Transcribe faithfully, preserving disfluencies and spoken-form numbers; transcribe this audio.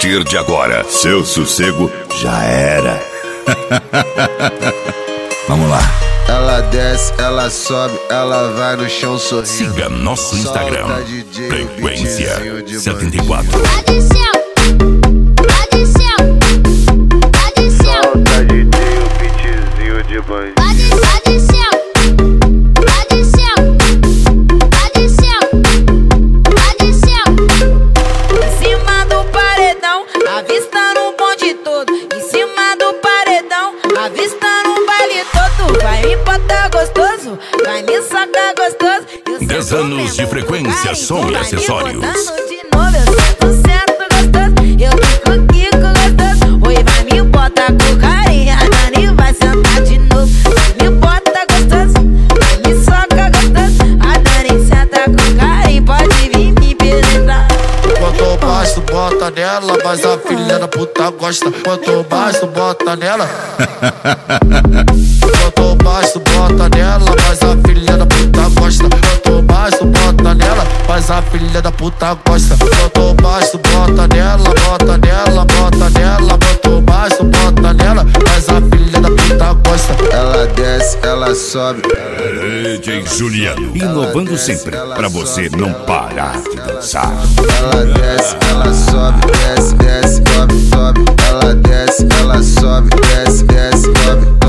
partir de agora, seu sossego já era. Vamos lá. Ela desce, ela sobe, ela vai no chão sorrindo. Siga nosso Instagram, Frequência setenta e quatro. Solta D J, o beatzinho de banho. Em cima do paredão, avistando um bonde todo. Em cima do paredão, avistando um baile todo. Vai me botar gostoso, vai me sacar gostoso. dez anos de frequência, som e acessórios. De novo, eu sento, sento gostoso. Eu fico quico gostoso. Oi, vai me botar com carinha. A Dani vai sentar de novo. Vai me bota gostoso, vai me soca gostoso. A Dani senta com carinho, pode vir me penetrar. Quanto mais tu bota nela, mas a filha da puta gosta. Quanto mais tu bota nela. Quanto mais tu bota nela, mas a filha da puta gosta. Quanto mais tu bota nela, mas a filha da puta gosta. Quanto mais tu bota nela, bota nela, bota nela. Quanto mais tu bota nela, mas a filha da puta gosta. Ela desce, ela sobe. D J Juliano, inovando sempre, pra você não parar de dançar. Ela desce, ela sobe, desce, desce, sobe, sobe. Ela desce, ela sobe, desce, desce, sobe.